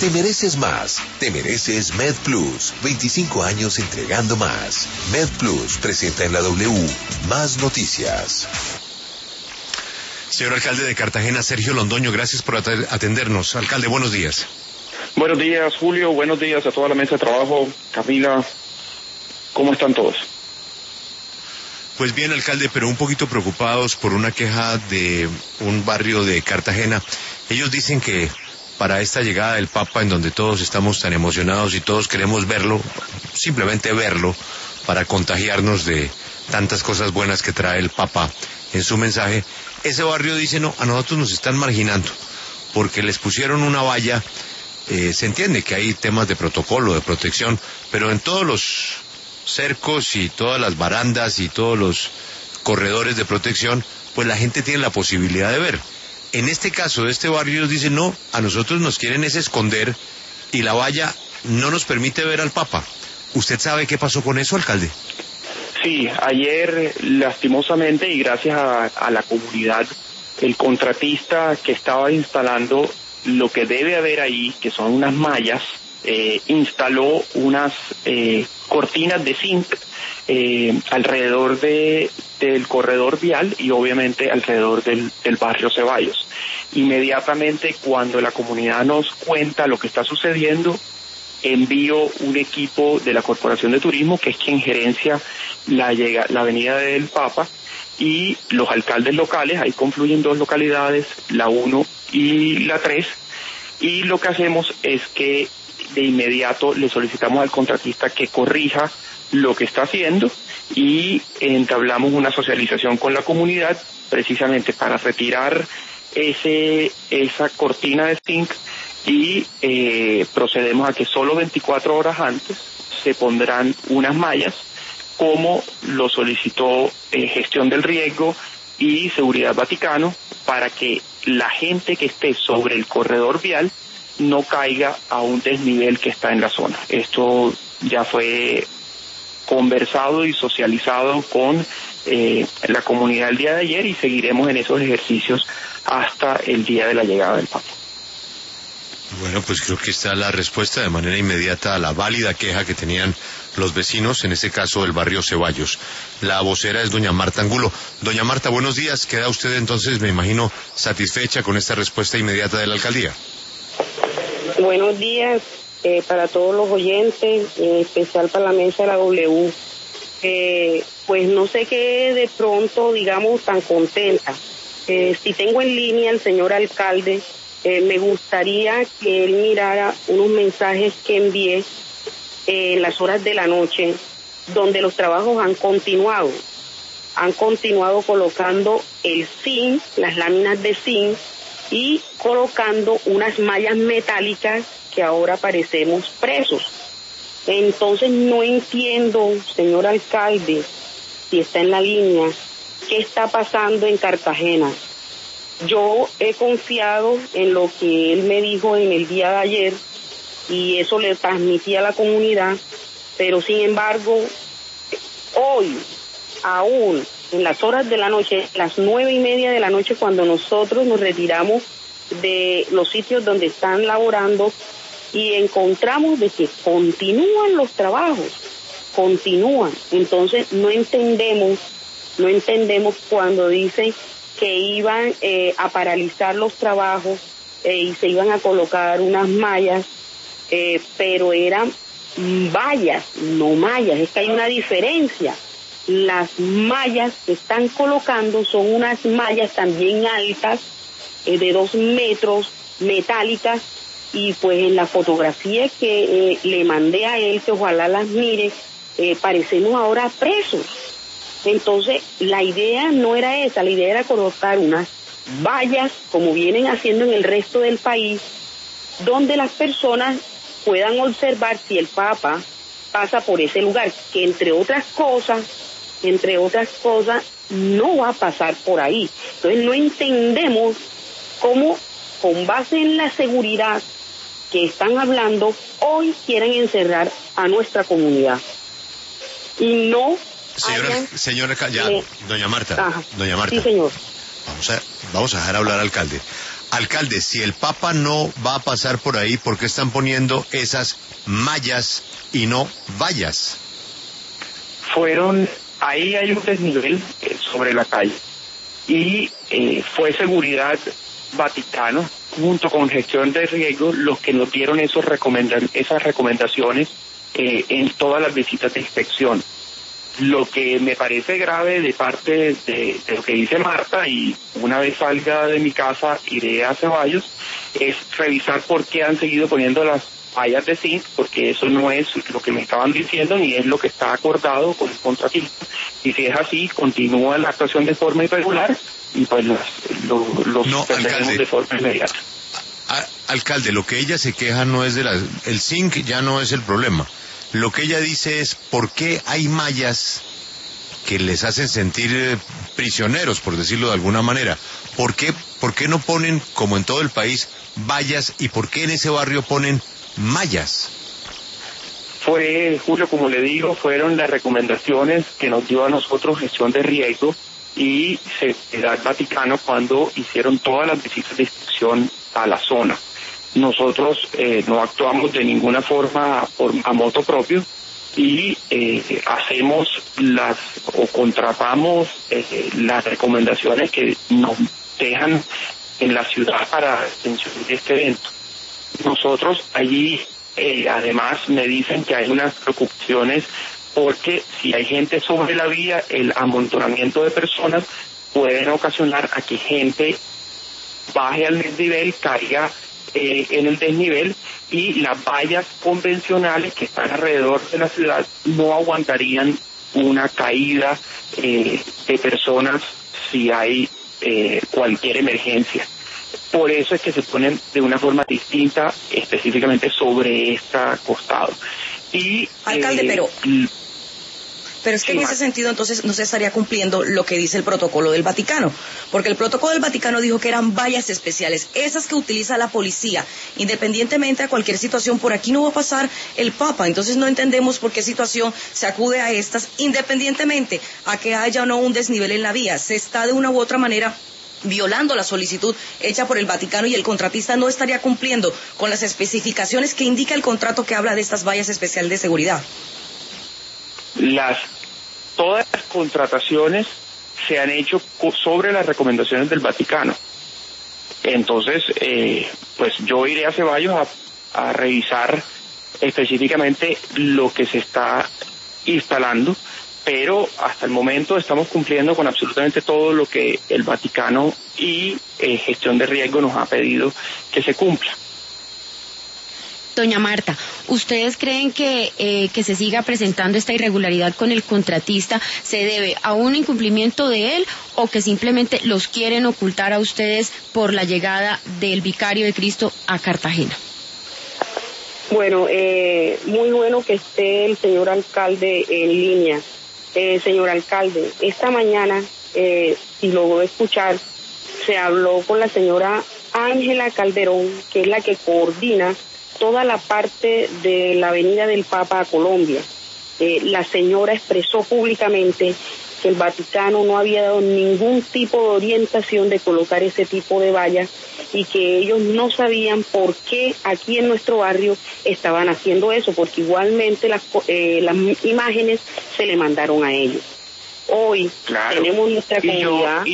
Te mereces más. Te mereces MedPlus. 25 años entregando más. MedPlus presenta en la W más noticias. Señor alcalde de Cartagena, Sergio Londoño, gracias por atendernos. Alcalde, buenos días. Buenos días, Julio. Buenos días a toda la mesa de trabajo. Camila, ¿cómo están todos? Pues bien, alcalde, pero un poquito preocupados por una queja de un barrio de Cartagena. Ellos dicen que para esta llegada del Papa, en donde todos estamos tan emocionados y todos queremos verlo, simplemente verlo, para contagiarnos de tantas cosas buenas que trae el Papa en su mensaje, ese barrio dice, no, a nosotros nos están marginando, porque les pusieron una valla. Se entiende que hay temas de protocolo, de protección, pero en todos los cercos y todas las barandas y todos los corredores de protección, pues la gente tiene la posibilidad de ver. En este caso de este barrio ellos dicen, no, a nosotros nos quieren es esconder y la valla no nos permite ver al Papa. ¿Usted sabe qué pasó con eso, alcalde? Sí, ayer lastimosamente y gracias a la comunidad, el contratista que estaba instalando lo que debe haber ahí, que son unas mallas, instaló unas cortinas de zinc alrededor del corredor vial y obviamente alrededor del barrio Ceballos. Inmediatamente cuando la comunidad nos cuenta lo que está sucediendo, envío un equipo de la Corporación de Turismo, que es quien gerencia la avenida del Papa, y los alcaldes locales. Ahí confluyen dos localidades, la 1 y la 3, y lo que hacemos es que de inmediato le solicitamos al contratista que corrija lo que está haciendo y entablamos una socialización con la comunidad precisamente para retirar esa cortina de zinc y procedemos a que solo 24 horas antes se pondrán unas mallas como lo solicitó Gestión del Riesgo y Seguridad Vaticano, para que la gente que esté sobre el corredor vial no caiga a un desnivel que está en la zona. Esto ya fue conversado y socializado con la comunidad el día de ayer y seguiremos en esos ejercicios hasta el día de la llegada del Papa. Bueno, pues creo que está la respuesta de manera inmediata a la válida queja que tenían los vecinos, en este caso del barrio Ceballos. La vocera es doña Marta Angulo. Doña Marta, buenos días. ¿Queda usted entonces, me imagino, satisfecha con esta respuesta inmediata de la alcaldía? Buenos días para todos los oyentes, en especial para la mesa de la W. Pues no sé qué de pronto, digamos, tan contenta. Si tengo en línea al señor alcalde, me gustaría que él mirara unos mensajes que envié en las horas de la noche, donde los trabajos han continuado colocando el zinc, las láminas de zinc, y colocando unas mallas metálicas que ahora parecemos presos. Entonces no entiendo, señor alcalde, si está en la línea, qué está pasando en Cartagena. Yo he confiado en lo que él me dijo en el día de ayer y eso le transmití a la comunidad, pero sin embargo, hoy, aún en las horas de la noche, las 9:30 de la noche, cuando nosotros nos retiramos de los sitios donde están laborando y encontramos de que continúan los trabajos, continúan. Entonces no entendemos cuando dicen que iban a paralizar los trabajos y se iban a colocar unas mallas, pero eran vallas, no mallas. Es que hay una diferencia. Las mallas que están colocando son unas mallas también altas, de 2 metros, metálicas, y pues en la fotografía que le mandé a él, que ojalá las mire, parecemos ahora presos. Entonces la idea no era esa, la idea era colocar unas vallas, como vienen haciendo en el resto del país, donde las personas puedan observar si el Papa pasa por ese lugar, que entre otras cosas, no va a pasar por ahí. Entonces no entendemos cómo, con base en la seguridad que están hablando, hoy quieren encerrar a nuestra comunidad. Y no... Señora, ya, doña Marta, Ajá. doña Marta. Sí, señor. Vamos a dejar hablar al alcalde. Alcalde, si el Papa no va a pasar por ahí, ¿por qué están poniendo esas mallas y no vallas? Ahí hay un desnivel sobre la calle y fue Seguridad Vaticano junto con Gestión de Riesgo los que nos dieron esas recomendaciones en todas las visitas de inspección. Lo que me parece grave de parte de lo que dice Marta, y una vez salga de mi casa iré a Ceballos, es revisar por qué han seguido poniendo las vallas de zinc, porque eso no es lo que me estaban diciendo ni es lo que está acordado con el contratista. Y si es así, continúa la actuación de forma irregular y pues los suspenderemos de forma inmediata. Alcalde, lo que ella se queja no es el zinc, ya no es el problema. Lo que ella dice es por qué hay mallas que les hacen sentir prisioneros, por decirlo de alguna manera. ¿Por qué no ponen, como en todo el país, vallas, y por qué en ese barrio ponen mallas? Julio, como le digo, fueron las recomendaciones que nos dio a nosotros Gestión de Riesgo y Seguridad Vaticano cuando hicieron todas las visitas de inspección a la zona. Nosotros no actuamos de ninguna forma a motu propio y hacemos contratamos las recomendaciones que nos dejan en la ciudad para la atención de este evento. Nosotros allí, además, me dicen que hay unas preocupaciones porque si hay gente sobre la vía, el amontonamiento de personas pueden ocasionar a que gente baje al desnivel, caiga en el desnivel, y las vallas convencionales que están alrededor de la ciudad no aguantarían una caída de personas si hay cualquier emergencia. Por eso es que se ponen de una forma distinta, específicamente sobre este costado. Y alcalde, pero es que en ese sentido entonces no se estaría cumpliendo lo que dice el protocolo del Vaticano, porque el protocolo del Vaticano dijo que eran vallas especiales, esas que utiliza la policía, independientemente de cualquier situación. Por aquí no va a pasar el Papa, entonces no entendemos por qué situación se acude a estas, independientemente a que haya o no un desnivel en la vía. Se está de una u otra manera violando la solicitud hecha por el Vaticano y el contratista no estaría cumpliendo con las especificaciones que indica el contrato que habla de estas vallas especiales de seguridad. Todas las contrataciones se han hecho sobre las recomendaciones del Vaticano. Entonces, pues yo iré a Ceballos a revisar específicamente lo que se está instalando, pero hasta el momento estamos cumpliendo con absolutamente todo lo que el Vaticano y Gestión de Riesgo nos ha pedido que se cumpla. Doña Marta, ¿ustedes creen que se siga presentando esta irregularidad con el contratista se debe a un incumplimiento de él o que simplemente los quieren ocultar a ustedes por la llegada del Vicario de Cristo a Cartagena? Bueno, muy bueno que esté el señor alcalde en línea. Señor alcalde, esta mañana, si logró escuchar, se habló con la señora Ángela Calderón, que es la que coordina toda la parte de la Avenida del Papa a Colombia. La señora expresó públicamente que el Vaticano no había dado ningún tipo de orientación de colocar ese tipo de vallas y que ellos no sabían por qué aquí en nuestro barrio estaban haciendo eso, porque igualmente las imágenes se le mandaron a ellos. Hoy claro, tenemos nuestra comunidad.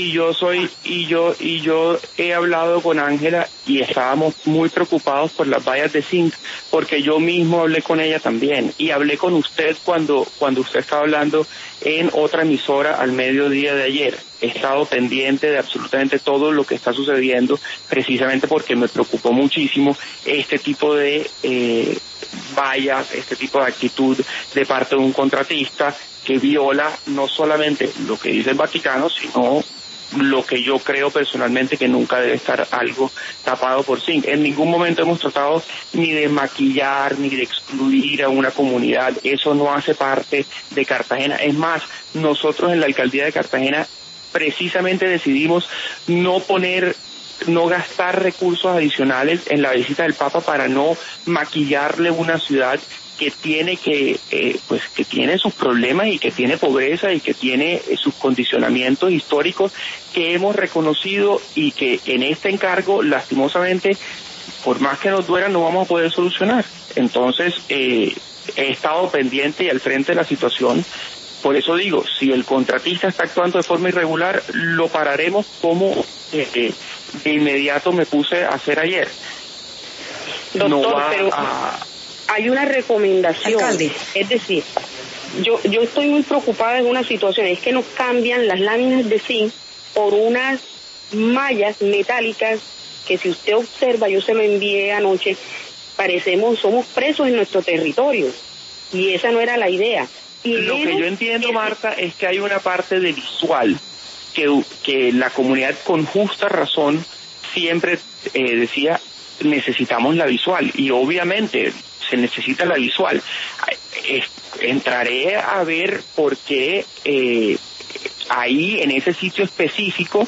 Yo he hablado con Ángela y estábamos muy preocupados por las vallas de zinc, porque yo mismo hablé con ella también y hablé con usted cuando usted estaba hablando en otra emisora al mediodía de ayer. He estado pendiente de absolutamente todo lo que está sucediendo, precisamente porque me preocupó muchísimo este tipo de vallas, este tipo de actitud de parte de un contratista que viola no solamente lo que dice el Vaticano, sino lo que yo creo personalmente que nunca debe estar algo tapado por zinc. En ningún momento hemos tratado ni de maquillar, ni de excluir a una comunidad. Eso no hace parte de Cartagena. Es más, nosotros en la alcaldía de Cartagena precisamente decidimos no poner no gastar recursos adicionales en la visita del Papa para no maquillarle una ciudad que tiene que tiene sus problemas y que tiene pobreza y que tiene sus condicionamientos históricos que hemos reconocido y que en este encargo, lastimosamente, por más que nos duela, no vamos a poder solucionar. Entonces, he estado pendiente y al frente de la situación. Por eso digo, si el contratista está actuando de forma irregular, lo pararemos como de inmediato me puse a hacer ayer. Doctor, pero hay una recomendación. Alcalde. Es decir, yo estoy muy preocupada en una situación, es que nos cambian las láminas de zinc por unas mallas metálicas que si usted observa, yo se lo envié anoche, somos presos en nuestro territorio y esa no era la idea. Y lo que yo entiendo, Marta, es que hay una parte de visual que la comunidad con justa razón siempre decía necesitamos la visual y obviamente se necesita la visual. Entraré a ver por qué ahí en ese sitio específico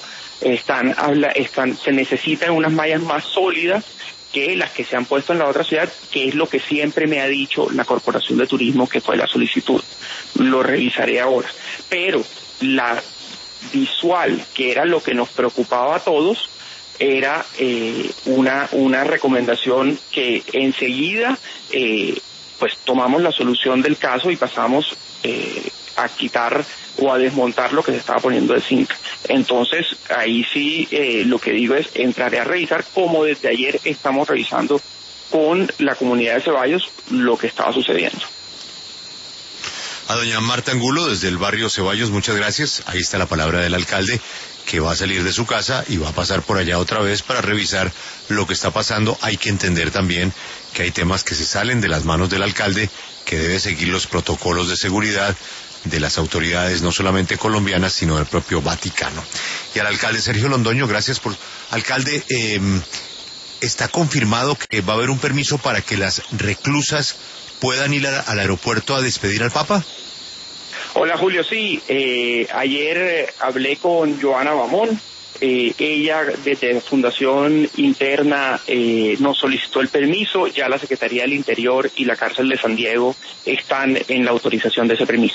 se necesitan unas mallas más sólidas que las que se han puesto en la otra ciudad, que es lo que siempre me ha dicho la Corporación de Turismo, que fue la solicitud. Lo revisaré ahora. Pero la visual, que era lo que nos preocupaba a todos, era una recomendación que enseguida pues tomamos la solución del caso y pasamos a quitar o a desmontar lo que se estaba poniendo de zinc. Entonces, ahí sí lo que digo es, entraré a revisar como desde ayer estamos revisando con la comunidad de Ceballos lo que estaba sucediendo. A doña Marta Angulo, desde el barrio Ceballos, muchas gracias. Ahí está la palabra del alcalde, que va a salir de su casa y va a pasar por allá otra vez para revisar lo que está pasando. Hay que entender también que hay temas que se salen de las manos del alcalde, que debe seguir los protocolos de seguridad de las autoridades, no solamente colombianas, sino del propio Vaticano. Y al alcalde Sergio Londoño, gracias por... Alcalde, ¿está confirmado que va a haber un permiso para que las reclusas puedan ir al aeropuerto a despedir al Papa? Hola Julio, sí, ayer hablé con Joana Bamón, ella desde Fundación Interna nos solicitó el permiso, ya la Secretaría del Interior y la cárcel de San Diego están en la autorización de ese permiso.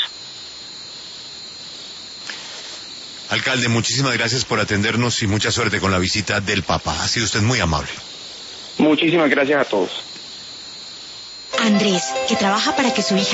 Alcalde, muchísimas gracias por atendernos y mucha suerte con la visita del Papa. Ha sido usted muy amable. Muchísimas gracias a todos. Andrés, que trabaja para que su hija